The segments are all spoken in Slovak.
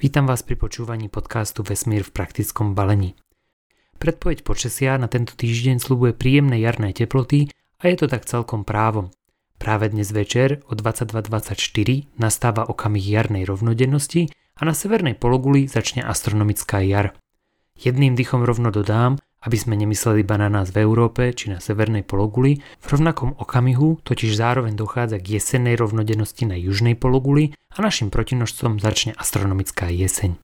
Vítam vás pri počúvaní podcastu Vesmír v praktickom balení. Predpoveď počasia na tento týždeň sľubuje príjemné jarné teploty a je to tak celkom právom. Práve dnes večer o 22:24 nastáva okamih jarnej rovnodennosti a na severnej pologuli začne astronomická jar. Jedným dychom rovno dodám, aby sme nemysleli iba na nás v Európe či na severnej pologuli, v rovnakom okamihu totiž zároveň dochádza k jesennej rovnodennosti na južnej pologuli a našim protinožcom začne astronomická jeseň.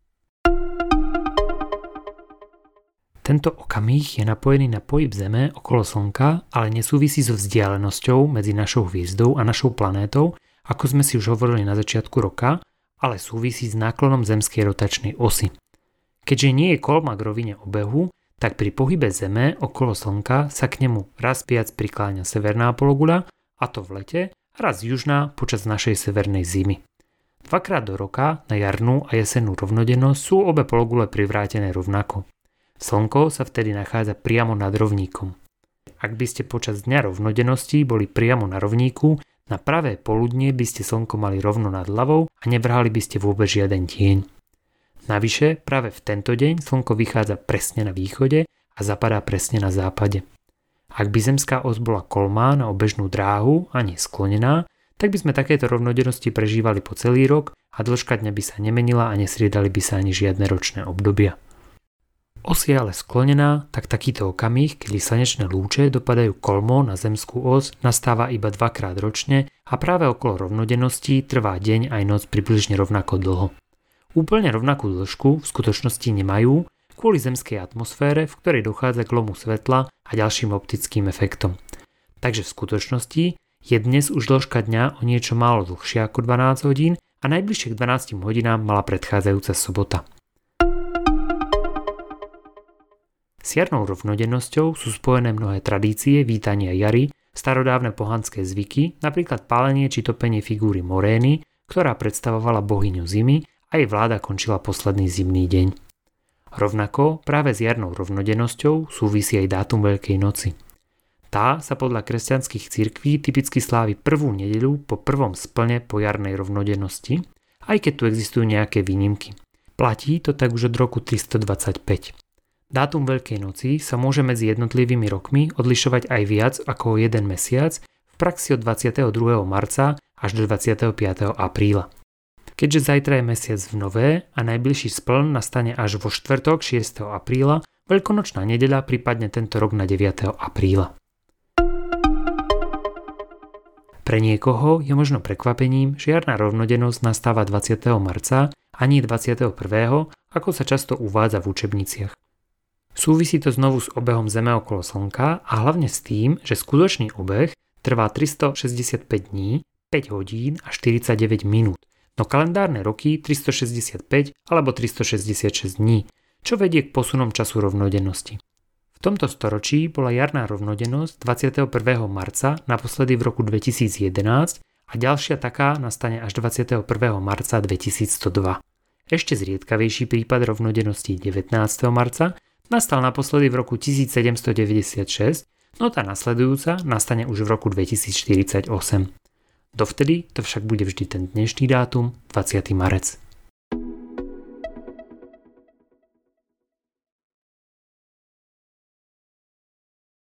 Tento okamih je napojený na pohyb Zeme okolo Slnka, ale nesúvisí so vzdialenosťou medzi našou hviezdou a našou planétou, ako sme si už hovorili na začiatku roka, ale súvisí s náklonom zemskej rotačnej osy. Keďže nie je kolma k rovine obehu, tak pri pohybe Zeme okolo Slnka sa k nemu raz viac prikláňa severná pologuľa, a to v lete, a raz južná počas našej severnej zimy. Dvakrát do roka na jarnú a jesennú rovnodennosť sú obe pologule privrátené rovnako. Slnko sa vtedy nachádza priamo nad rovníkom. Ak by ste počas dňa rovnodennosti boli priamo na rovníku, na pravé poludnie by ste Slnko mali rovno nad hlavou a nevrhali by ste vôbec žiaden tieň. Navyše, práve v tento deň Slnko vychádza presne na východe a zapadá presne na západe. Ak by zemská os bola kolmá na obežnú dráhu a nie sklonená, tak by sme takéto rovnodennosti prežívali po celý rok a dĺžka dňa by sa nemenila a nestriedali by sa ani žiadne ročné obdobia. Os je ale sklonená, tak takýto okamih, kedy slnečné lúče dopadajú kolmou na zemskú os, nastáva iba dvakrát ročne a práve okolo rovnodennosti trvá deň aj noc približne rovnako dlho. Úplne rovnakú dĺžku v skutočnosti nemajú kvôli zemskej atmosfére, v ktorej dochádza k lomu svetla a ďalším optickým efektom. Takže v skutočnosti je dnes už dĺžka dňa o niečo málo dlhšia ako 12 hodín a najbližšie k 12 hodinám mala predchádzajúca sobota. S jarnou rovnodennosťou sú spojené mnohé tradície vítania jary, starodávne pohanské zvyky, napríklad pálenie či topenie figúry Morény, ktorá predstavovala bohyňu zimy, a jej vláda končila posledný zimný deň. Rovnako práve s jarnou rovnodennosťou súvisí aj dátum Veľkej noci. Tá sa podľa kresťanských cirkví typicky slávi prvú nedeľu po prvom splne po jarnej rovnodennosti, aj keď tu existujú nejaké výnimky. Platí to tak už od roku 325. Dátum Veľkej noci sa môže medzi jednotlivými rokmi odlišovať aj viac ako o jeden mesiac, v praxi od 22. marca až do 25. apríla. Keďže zajtra je mesiac v nové a najbližší spln nastane až vo štvrtok 6. apríla, veľkonočná nedeľa prípadne tento rok na 9. apríla. Pre niekoho je možno prekvapením, že jarná rovnodennosť nastáva 20. marca a nie 21., ako sa často uvádza v učebniciach. Súvisí to znovu s obehom Zeme okolo Slnka a hlavne s tým, že skutočný obeh trvá 365 dní, 5 hodín a 49 minút. No kalendárne roky 365 alebo 366 dní, čo vedie k posunom času rovnodennosti. V tomto storočí bola jarná rovnodennosť 21. marca naposledy v roku 2011 a ďalšia taká nastane až 21. marca 2102. Ešte zriedkavejší prípad rovnodennosti 19. marca nastal naposledy v roku 1796, no tá nasledujúca nastane už v roku 2048. Dovtedy to však bude vždy ten dnešný dátum, 20. marec.